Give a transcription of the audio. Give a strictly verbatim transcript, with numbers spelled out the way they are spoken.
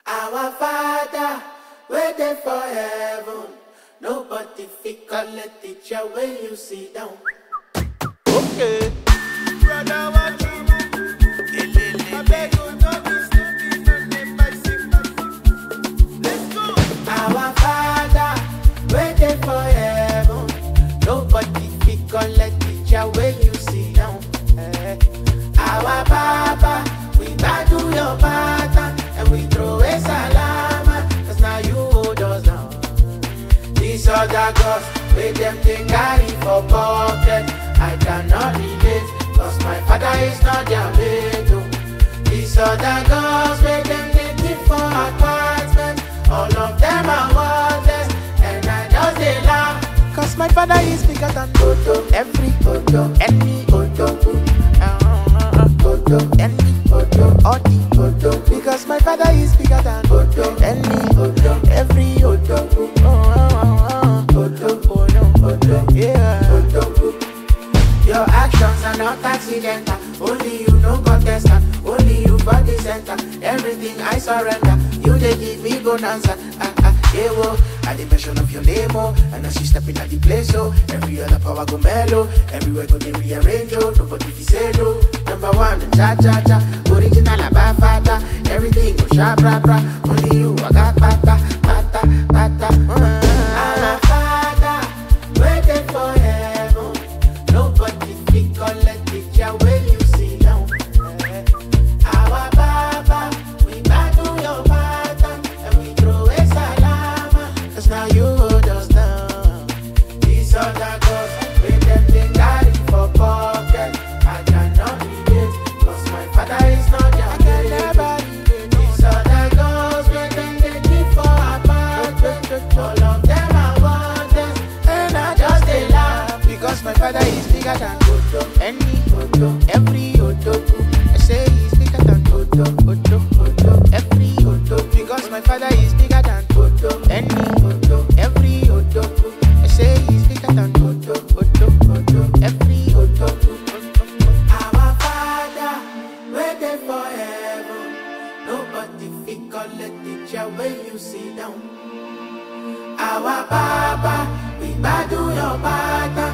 Our Father, waiting for heaven. Nobody fit collect the chair when you sit down. Okay. Brother, what you I beg you, don't be sleeping on the bicycle. Let's go. Our Father, waiting for heaven. Nobody fit collect the chair when you sit down. Eh. Our Papa, we bow to your pattern and we throw a salama. Cause now you hold us down. These other gods, with them they carry for pocket. I cannot relate, cause my father is not their mate. Oh. These other gods, with them they keep for apartment. All of them are worthless, and I just they laugh. Cause my father is bigger than Odo. Every Odo, any Odo. Odo, any Odo, all the Odo. Because my father is bigger than Odo. Any Odo, every Odo. Oh, oh, oh, oh. Odo, Odo, Odo, yeah. Odo. Your actions are not accidental. Only you know contestant. Only you for the center. Everything I surrender. You they give me bonanza. Ah ah, yeah, whoa. At the mention of your name, oh, and as you step in at the place, oh, every other power go mellow. Everywhere go they rearrange, oh, nobody fi say no. Number one, cha cha cha. Original abafata. Everything go sharp, rap, rap. Only you I got pata, pata, pata. Our Father, waiting for heaven. Nobody fit collect the chair when you sit down. Eh. Our Papa, we bow to your pattern and we throw a salama. Cause now you hold us down. These other gods, with them they carry for pocket. I cannot relate, cause my father is not your mate. These other gods, with them they keep for apartment. All of them are worthless, and I just they laugh. Because my father is bigger than Odo. Any Odo, every Odo. I say he's bigger than Odo, Odo, Odo, every Odo. Because my father is bigger than Odo. Any Odo, every Odo. I say he's bigger than Odo, Odo, Odo, every Odo. Our Father, waiting for heaven. Nobody fit collect the chair when you sit down. Our Papa, we bow to your pattern.